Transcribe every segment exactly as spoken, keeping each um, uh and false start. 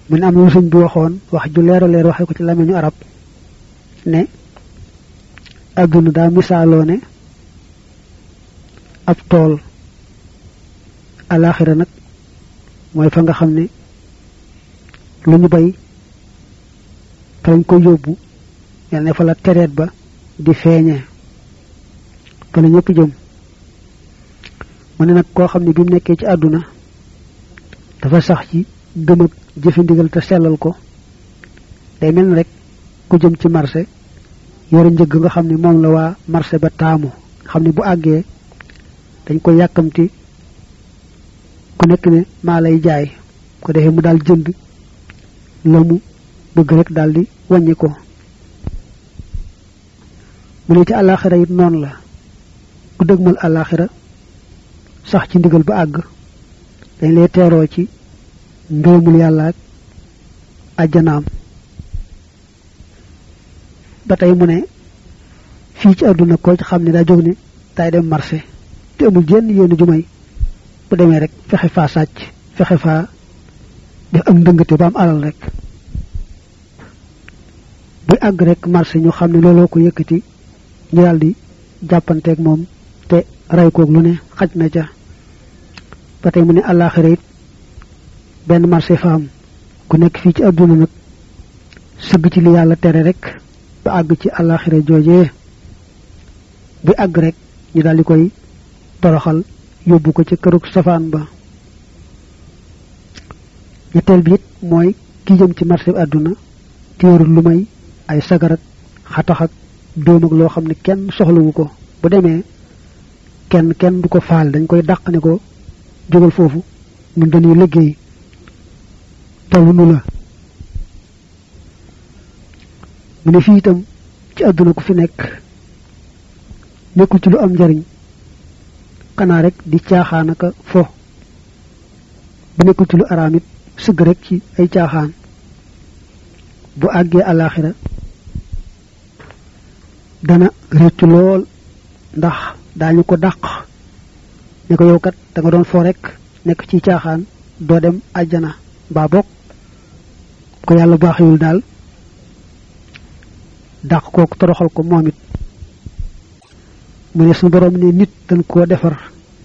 mun am lu señ bi waxoon wax ju leer leer waxe ko ci lamiñu arab ne aduna da misalo ne ab tool alakhirah nak moy fa nga xamne luñu bay fañ ko yobbu yalla fa la tereet ba di feñe fa la ñepp jëm mu ne nag koo xam ne bi mu nekkee ci àdduna dafa sax ci gëm ak jëfandigal te sellal ko day mel ni rek ku jëm ci marché yore njëgg nga xam ne moom la waa marché ba taamu xam ne bu àggee dañ ko yàkkamti ku nekk ne maa lay jaay ko defee mu daal jënd la mu bëgg rek daal di wàññi ko mu ne ci àllaaxira it noonu la ku dëgmal àllaaxira sax ci ndigal ba àgg dañ lay teeroo ci ngërëmul yàlla ak ajjanaam ba tey mu ne fii ci àdduna ko ci xam ne daa jóg ne tay dem marché te amul jenn yéen ju may bu demee rek fexe faa sàcc fexe faa def ak ndëngate ba am alal rek buy àgg rek marché ñu xam ne looloo ko yëkkati ñu daal di jàppanteeg moom te ray koog lu ne xaj na ca ba tey mu ne àllaaxira it benn marché fa am ku nekk fii ci àdduna nag sëgg ci li yàlla tere rek ba àgg ci àllaaxira joojee buy àgg rek ñu daal di koy toroxal yóbbu ko ci kërug safaan ba ñetteel bi it mooy ki jëm ci marché bi àdduna téerul lu may ay sagarat xatax ak doom ak loo xam ne kenn soxlawu ko bu demee kenn kenn du ko faal dañ koy dàq ne ko jógal foofu ñun dañuy liggéey tawunu la mu ne fii itam ci àdduna ku fi nekk nekkul ci lu am njariñ xanaa rek di caaxaanaka fo bu nekkul ci lu araam it sëgg rek ci ay caaxaan bu àggee àllaaxira dana réccu lool ndax daañu ko dàq ne ko yow kat da nga doon fo rek nekk ci caaxaan doo dem àjjana mbaa bokk ko yàlla baaxewul daal dàq kooku toroxal ko moom it mu ne suñu borom ne nit dañ koo defar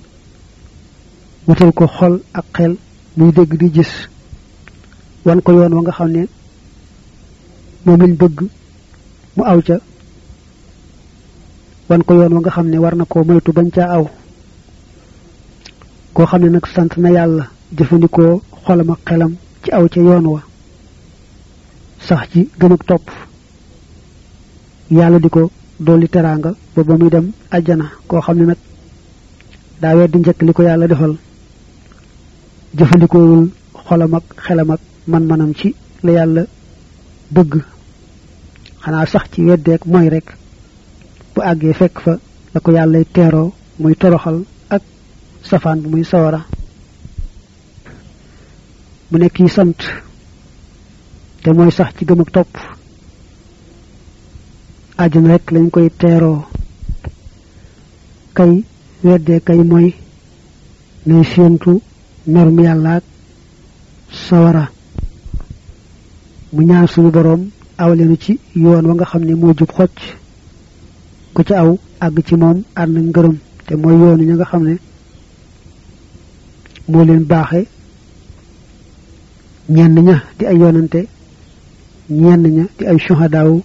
wutal ko xol ak xel muy dégg di gis wan ko yoon wa nga xam ne moom lañ bëgg mu aw ca wan ko yoon wa nga xam ne war na koo moytu bañ caa aw koo xam ne nag sant na yàlla jëfandikoo xolam ak xelam ci aw ca yoon wa sax ci gëm ak topp yàlla di ko dolli teraanga ba ba muy dem àjjana koo xam ne nag daa weddi njëkk li ko yàlla defal jëfandikoowul xolam ak xelam ak man-manam ci la yàlla bëgg xanaa sax ci weddeek mooy rek bu àggee fekk fa la ko yàllay teeroo muy toroxal ak safaan bu muy sawara mu nekk yi sant te mooy sax ci gëm ak topp àjjana rek lañ koy teeroo kay weddee kay mooy nay séentu norme yàlla ak sawara mu ñaan suñu boroom awleenu ci yoon wa nga xam ne moo jub xocc ku ci aw àgg ci moom ànd ngërëm te mooy yoonu ña nga xam ne moo leen baaxe ñenn ña di ay yoonante ñenn ña di ay shuhadaaw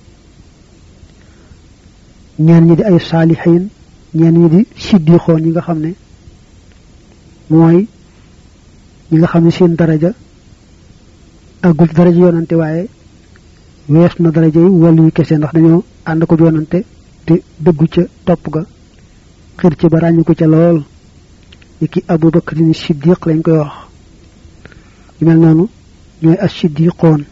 ñenn ñi di ay saalihiin ñenn ñi di siddiqoon ñi nga xam ne mooy ñi nga xam ne seen daraja àggul daraja yoonante waaye wees na daraja yi wàllu yu kese ndax dañoo ànd ko yoonante te dëggu ca topp ga xir ci ba ràññu ko ca lool ni ki Abu Bakr ni siddiq lañ koy wax ñu mel noonu ñooy as siddiqoon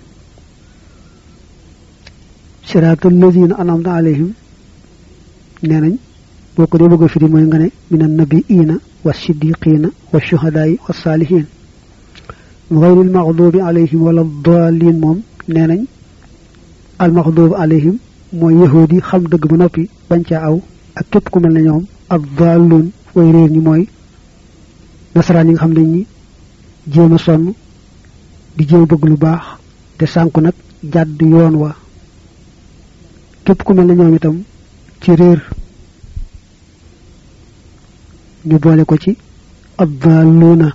siraatal lazina an'amta alayhim nee nañ boo ko dee bëgg a firi mooy nga ne minan nabiyina wa siddiqina wa shuhadaai wa saalihin gayril maxdubi alayhim wala daalin moom nee nañ al maxdubi alayhim mooy yahudi xam dëgg ba noppi bañ caa aw ak képp ku mel ne ñoom ak daalun way réer ñi mooy nasaraan yi nga xam dañ ñi jéem a sonn di jéem bëgg lu baax te sànku nag jàdd yoon wa képp ku mel ne ñoom itam ci réer ñu boole ko ci addaaluna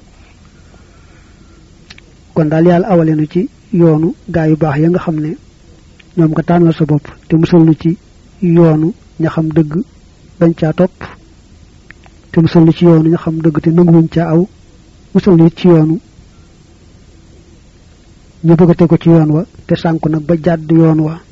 kon daal yàlla awale nu ci yoonu gaa yu baax ya nga xam ne ñoom nga tànnal sa bopp te musal nu ci yoonu ña xam dëgg bañ caa topp te musal nu ci yoonu ña xam dëgg te nanguwuñ caa aw musal nu ci yoonu ñu bëgg a tegu ci yoon wa te sànku nag ba jàdd yoon wa